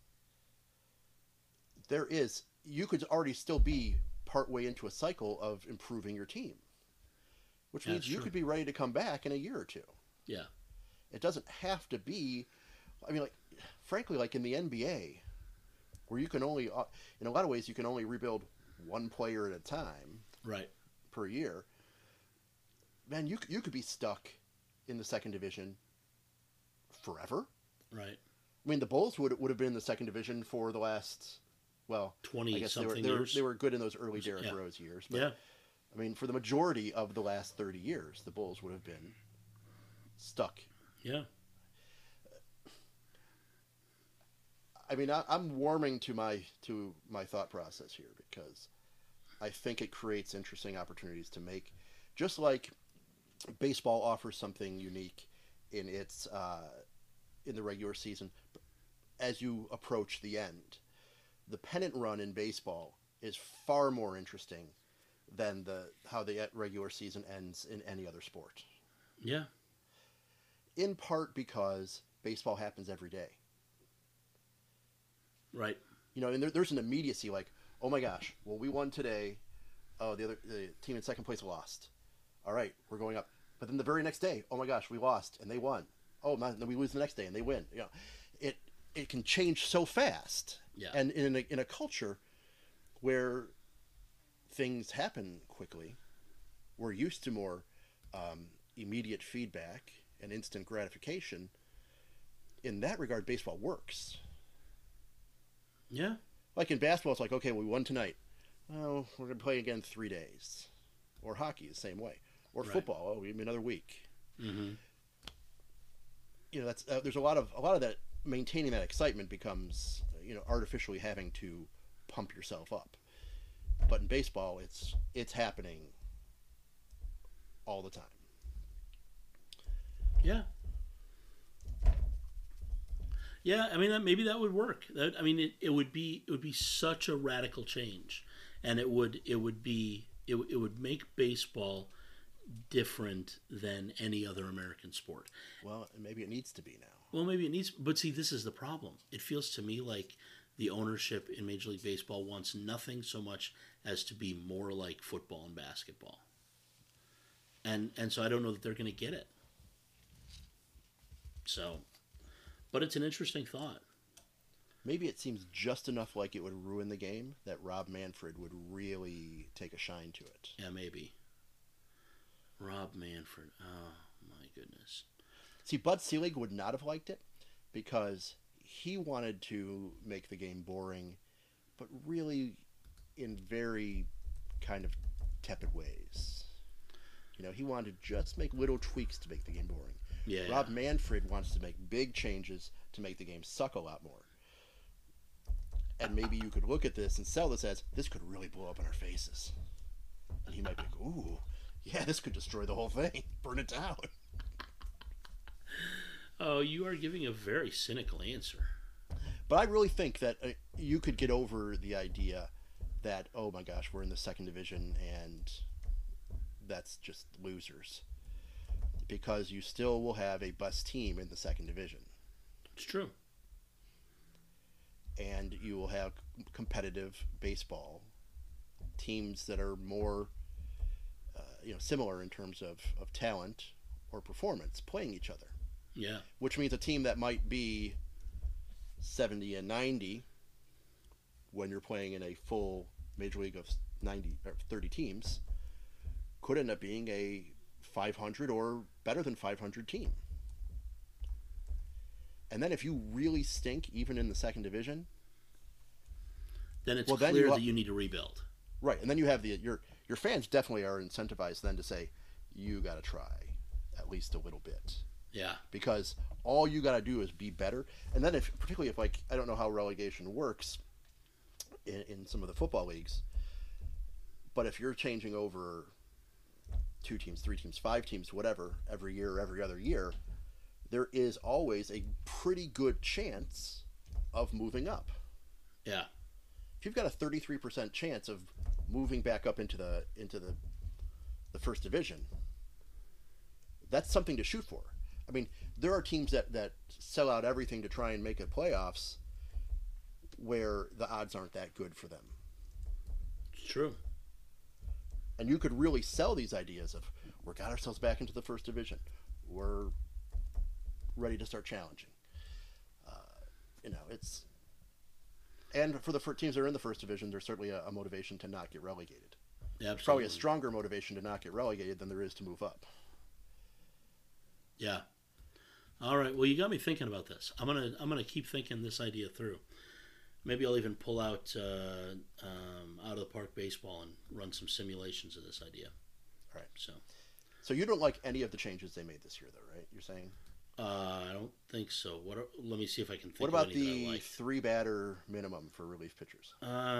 you could already still be partway into a cycle of improving your team, which means you could be ready to come back in a year or two. Yeah. It doesn't have to be, frankly, like in the NBA, where you can only, in a lot of ways, you can only rebuild one player at a time. Right. Per year. Man, you could be stuck in the second division forever. Right. I mean, the Bulls would have been in the second division for the last, 20-something years. They were good in those early Derrick Rose years. But, yeah. I mean, for the majority of the last 30 years, the Bulls would have been stuck. Yeah. I mean, I'm warming to my thought process here, because I think it creates interesting opportunities to make, just like baseball offers something unique in its in the regular season. As you approach the end, the pennant run in baseball is far more interesting than how the regular season ends in any other sport. Yeah. In part because baseball happens every day. Right. And there's an immediacy, like, oh my gosh, well, we won today. Oh, the team in second place lost. All right, we're going up. But then the very next day, oh my gosh, we lost and they won. Oh man, then we lose the next day and they win. It can change so fast. Yeah. And in a culture where things happen quickly, we're used to more immediate feedback and instant gratification. In that regard, baseball works. Yeah. Like in basketball, it's like, okay, we won tonight. Oh, we're going to play again in 3 days. Or hockey, the same way. Or football, we have another week. Mm-hmm. That's there's a lot of that. Maintaining that excitement becomes, artificially having to pump yourself up. But in baseball, it's happening all the time. Yeah. Yeah, I mean, maybe that would work. It would be such a radical change, and it would make baseball different than any other American sport. Well, maybe it needs to be now. Well, maybe it needs, but see, this is the problem. It feels to me like the ownership in Major League Baseball wants nothing so much as to be more like football and basketball, and so I don't know that they're going to get it. So. But it's an interesting thought. Maybe it seems just enough like it would ruin the game that Rob Manfred would really take a shine to it. Yeah, maybe. Rob Manfred. Oh, my goodness. See, Bud Selig would not have liked it because he wanted to make the game boring, but really in very kind of tepid ways. He wanted to just make little tweaks to make the game boring. Yeah. Rob Manfred wants to make big changes to make the game suck a lot more. And maybe you could look at this and sell this as, this could really blow up in our faces. And he might be like, ooh, yeah, this could destroy the whole thing. Burn it down. Oh, you are giving a very cynical answer. But I really think that you could get over the idea that, oh my gosh, we're in the second division and that's just losers. Because you still will have a best team in the second division. It's true. And you will have competitive baseball teams that are more similar in terms of talent or performance playing each other. Yeah. Which means a team that might be 70 and 90 when you're playing in a full major league of 90 or 30 teams could end up being a 500 or better than 500 team. And then if you really stink even in the second division, then it's clear that you need to rebuild. Right. And then you have your fans definitely are incentivized then to say, you got to try at least a little bit. Yeah. Because all you got to do is be better. And then particularly if like, I don't know how relegation works in some of the football leagues, but if you're changing over 2 teams, 3 teams, 5 teams, whatever, every year or every other year, there is always a pretty good chance of moving up. Yeah. If you've got a 33% chance of moving back up into the first division, that's something to shoot for. I mean, there are teams that sell out everything to try and make it playoffs where the odds aren't that good for them. It's true. And you could really sell these ideas of, we got ourselves back into the first division. We're ready to start challenging. It's... And for the teams that are in the first division, there's certainly a motivation to not get relegated. Yeah, There's probably a stronger motivation to not get relegated than there is to move up. Yeah. All right. Well, you got me thinking about this. I'm gonna keep thinking this idea through. Maybe I'll even pull out of the park baseball and run some simulations of this idea. All right. So you don't like any of the changes they made this year, though, right? You're saying? I don't think so. Let me see if I can think. What about of any that I the 3-batter minimum for relief pitchers?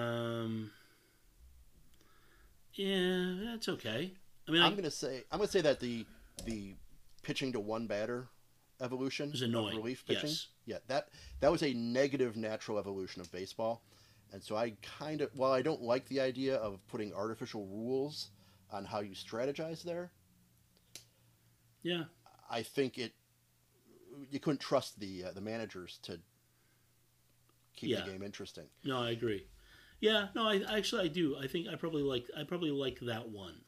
Yeah, that's okay. I mean, I'm gonna say that the pitching to 1 batter evolution is annoying. Of relief pitching. Yes. Yeah, that was a negative natural evolution of baseball, and so I while I don't like the idea of putting artificial rules on how you strategize there. Yeah. I think you couldn't trust the managers to keep the game interesting. No, I agree. Yeah, no, I do. I think I probably like that one.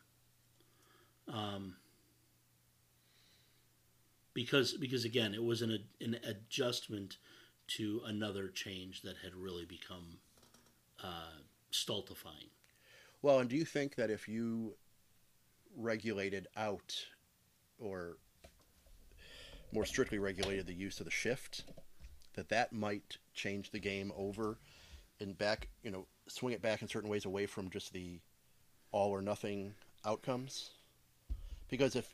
Because again, it was an adjustment to another change that had really become stultifying. Well, and do you think that if you regulated out or more strictly regulated the use of the shift, that might change the game over and back, swing it back in certain ways away from just the all or nothing outcomes? Because if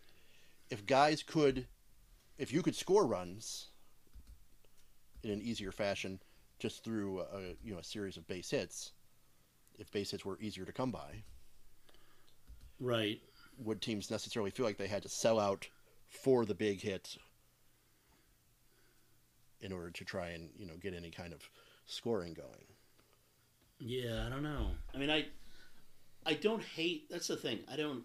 you could score runs in an easier fashion just through a series of base hits, if base hits were easier to come by, right? Would teams necessarily feel like they had to sell out for the big hit in order to try and get any kind of scoring going? Yeah, I don't know. I mean, I don't hate. That's the thing.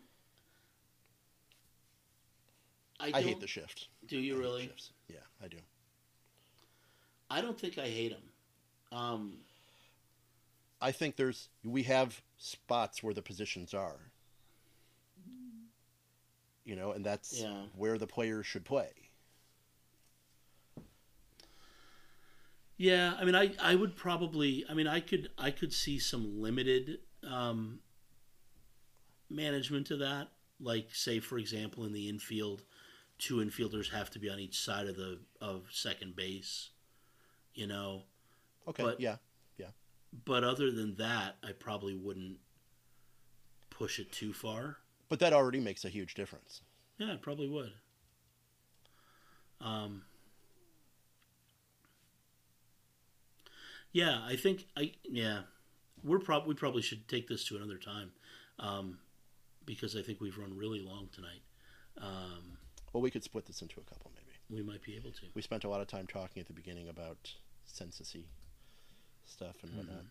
I hate the shift. Do you really? Yeah, I do. I don't think I hate them. I think we have spots where the positions are. And that's where the players should play. Yeah, I mean, I would probably. I mean, I could see some limited management to that. Like, say, for example, in the infield, 2 infielders have to be on each side of second base. Okay. But, yeah. But other than that, I probably wouldn't push it too far. But that already makes a huge difference. Yeah, it probably would. Yeah, we probably should take this to another time, because I think we've run really long tonight. Well, we could split this into a couple, maybe. We might be able to. We spent a lot of time talking at the beginning about census-y stuff and whatnot.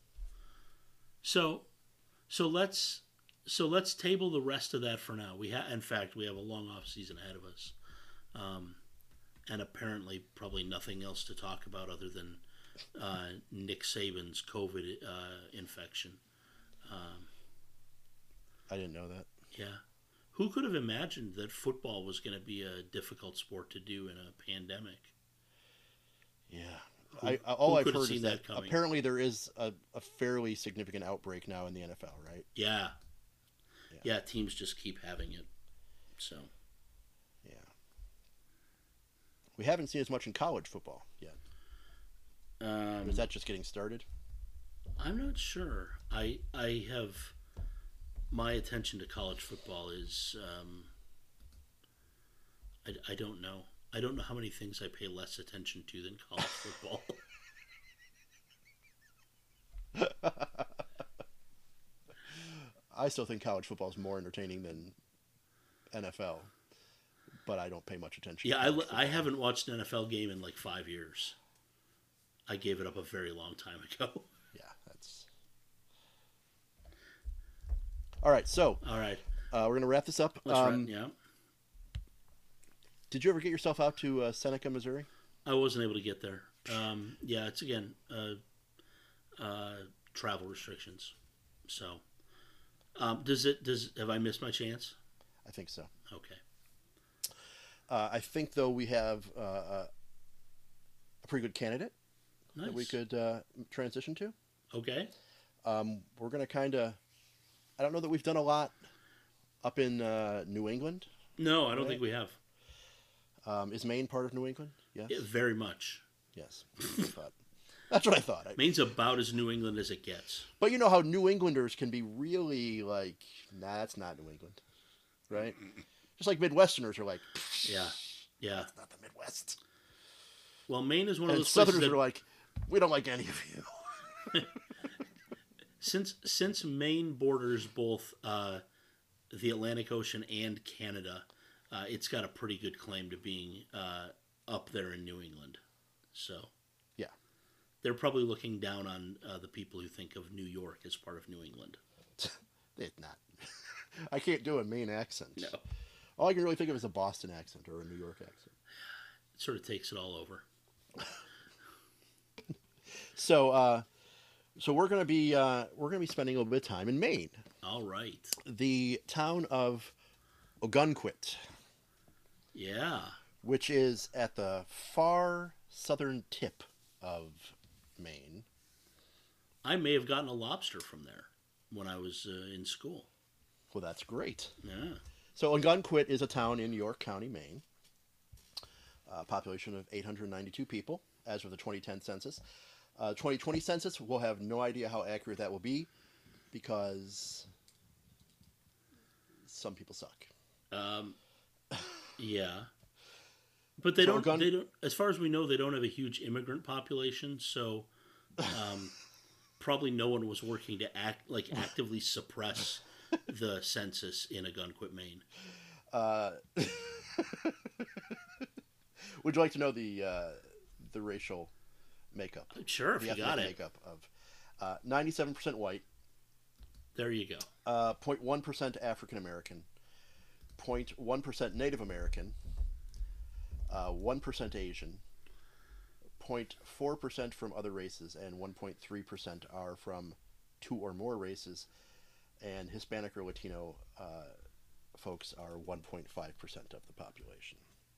So let's table the rest of that for now. In fact, we have a long off season ahead of us, and apparently probably nothing else to talk about other than Nick Saban's COVID infection. I didn't know that. Yeah, who could have imagined that football was going to be a difficult sport to do in a pandemic? Yeah. All I've heard is that coming? Apparently there is a fairly significant outbreak now in the NFL, right? Yeah, teams just keep having it. So. Yeah. We haven't seen as much in college football yet. Is that just getting started? I'm not sure. I have my attention to college football is I don't know. I don't know how many things I pay less attention to than college football. I still think college football is more entertaining than NFL, but I don't pay much attention. Yeah, I haven't watched an NFL game in like 5 years. I gave it up a very long time ago. Yeah, that's... All right, so... All right. We're going to wrap this up. Yeah. Did you ever get yourself out to Seneca, Missouri? I wasn't able to get there. Yeah, it's again travel restrictions. So, have I missed my chance? I think so. Okay. I think though we have a pretty good candidate Nice. that we could transition to. Okay. We're going to kind of... I don't know that we've done a lot up in New England. No, I don't think we have. Is Maine part of New England? Yes. Yeah, very much. Yes. That's what I thought. Maine's about as New England as it gets. But you know how New Englanders can be really like, nah, that's not New England, right? Just like Midwesterners are like, Yeah. that's not the Midwest. Well, Maine is one of And those places Southerners that, are like, we don't like any of you. since Maine borders both the Atlantic Ocean and Canada, it's got a pretty good claim to being up there in New England. So, Yeah. they're probably looking down on the people who think of New York as part of New England. It's not. I can't do a Maine accent. No. All I can really think of is a Boston accent or a New York accent. It sort of takes it all over. So we're gonna be spending a little bit of time in Maine, All right. the town of Ogunquit, Yeah. which is at the far southern tip of Maine. I may have gotten a lobster from there when I was in school. Well, that's great. Yeah. So Ogunquit is a town in York County, Maine. Population of 892 people as of the 2010 census. 2020 census, we'll have no idea how accurate that will be because some people suck. Yeah. But they So don't, as far as we know, they don't have a huge immigrant population, so probably no one was working to actively suppress the census in Ogunquit, Maine. Would you like to know the racial makeup? Sure, if The you ethnic got it. makeup of 97% white, There you go. 0.1% African American, 0.1% Native American, 1% Asian, 0.4% from other races, and 1.3% are from two or more races, and Hispanic or Latino folks are 1.5% of the population.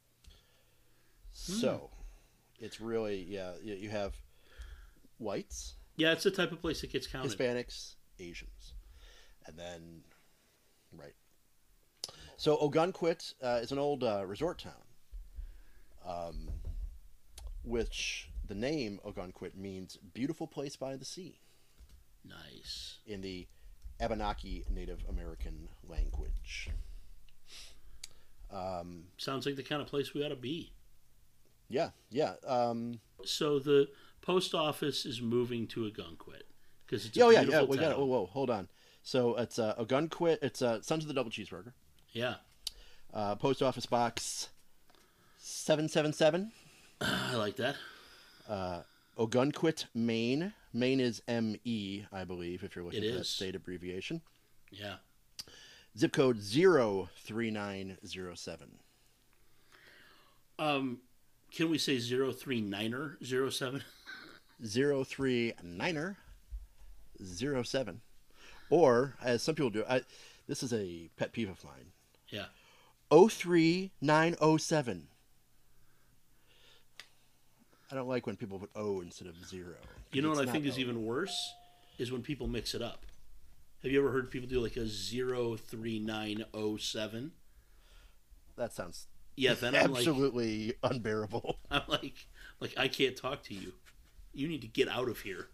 So, it's really, you have whites, Yeah, it's the type of place that gets counted. Hispanics, Asians, and then, right. So Ogunquit is an old resort town, which the name Ogunquit means beautiful place by the sea Nice. in the Abenaki Native American language. Sounds like the kind of place we ought to be. Yeah. So the Post office is moving to Ogunquit because it's Oh yeah, beautiful we got it. town. Whoa, hold on. So it's Ogunquit. It's Sons of the Double Cheeseburger. Yeah, Post office box 777. I like that. Ogunquit, Maine. Maine is ME, I believe, if you're looking It for that is. state abbreviation. Yeah. Zip code 03907. Can we say 039er 07? 03907. Or, as some people do, this is a pet peeve of mine. Yeah. 03907. I don't like when people put O instead of 0. You know what It's I think not is O. even worse? Is when people mix it up. Have you ever heard people do like a 03907? That sounds Yeah, then I'm absolutely unbearable. like I can't talk to you. You need to get out of here.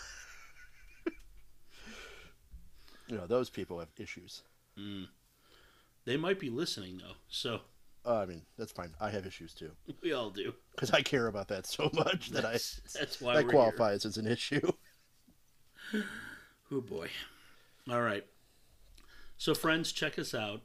You know, those people have issues. They might be listening though, so I mean, that's fine. I have issues too. we all do. Because I care about that so much That's why that we're qualifies as an issue. here. Oh boy. All right. So friends, check us out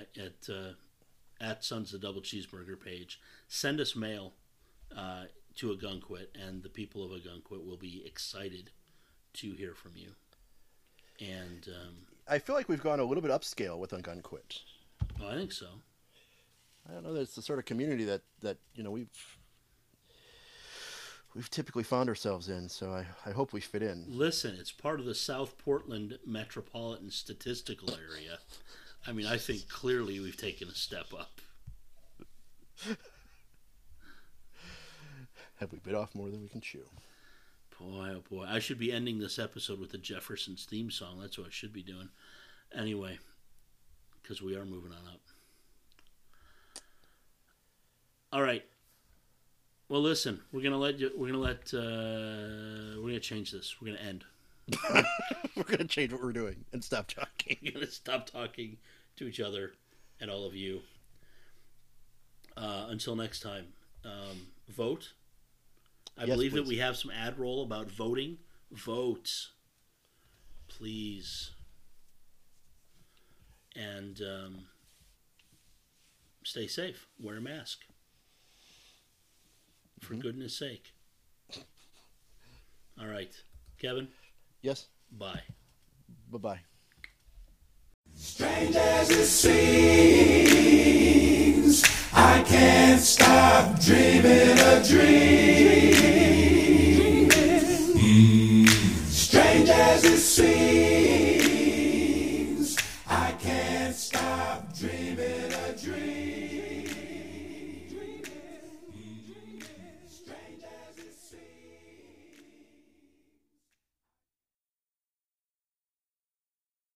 at Sons of the Double Cheeseburger page. Send us mail to Ogunquit, and the people of Ogunquit will be excited to hear from you. And I feel like we've gone a little bit upscale with Ogunquit. I think so. I don't know that it's the sort of community that you know we've typically found ourselves in. So I hope we fit in. Listen, it's part of the South Portland metropolitan statistical area. I mean, I think clearly we've taken a step up. Have we bit off more than we can chew? Boy, oh boy. I should be ending this episode with the Jeffersons theme song. That's what I should be doing. Anyway, because we are moving on up. All right. Well, listen, we're gonna change this. We're gonna end. We're gonna change what we're doing and stop talking. We're gonna stop talking to each other and all of you. Until next time, vote. I Yes, believe that please. we have some ad roll about voting. Vote, please, and stay safe. Wear a mask, for goodness sake. All right, Kevin. Yes. Bye. Bye-bye. Strange as it seems, I can't stop dreaming a dream.